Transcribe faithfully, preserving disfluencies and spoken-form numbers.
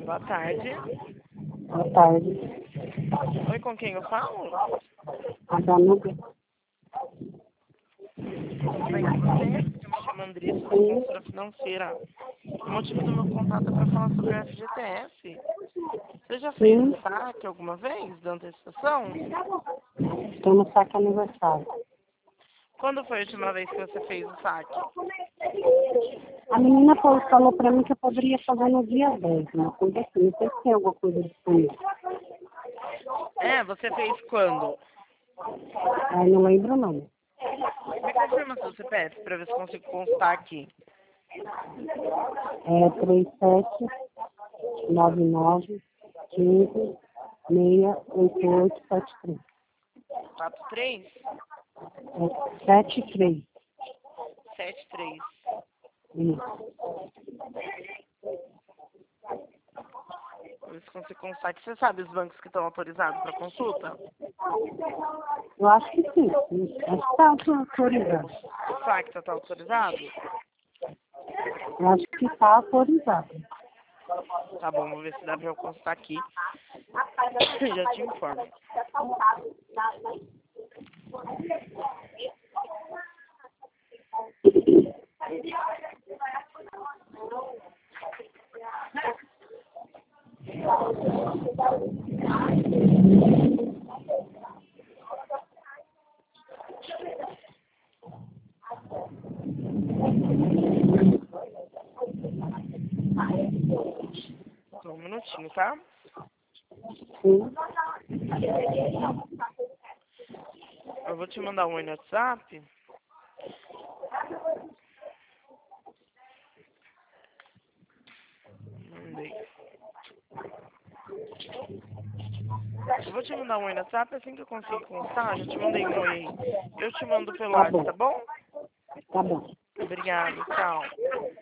Boa tarde. Boa tarde. Oi, com quem eu falo? A Danuga. Tudo bem com você? Eu me chamo Andressa, sou consultora financeira. O motivo do meu contato é para falar sobre o F G T S. Você já fez Sim. o saque alguma vez da antecipação? Estou no saque aniversário. Quando foi a última vez que você fez o saque? A menina falou, falou pra mim que eu poderia fazer no dia dez, uma coisa assim. Não sei se tem alguma coisa disponível. É, você fez quando? Aí não lembro não. Me confirma seu C P F para ver se consigo constar aqui. É três sete nove nove um cinco seis oito oito sete três. quatro três É sete três. sete três. Isso. Vou ver se consigo constar aqui. Você sabe os bancos que estão autorizados para consulta? Eu acho que sim. Acho que está autorizado. O saque está autorizado? Eu acho que está autorizado. Tá bom, vou ver se dá para eu constar aqui. Já te informo. Só um minutinho, tá? Sim. Eu vou te mandar um oi no WhatsApp. Mandei. Eu vou te mandar um oi no WhatsApp, assim que eu conseguir constar, já te mandei um oi aí. Eu te mando pelo Tá WhatsApp, bom. tá bom? Tá bom. Obrigada, tchau.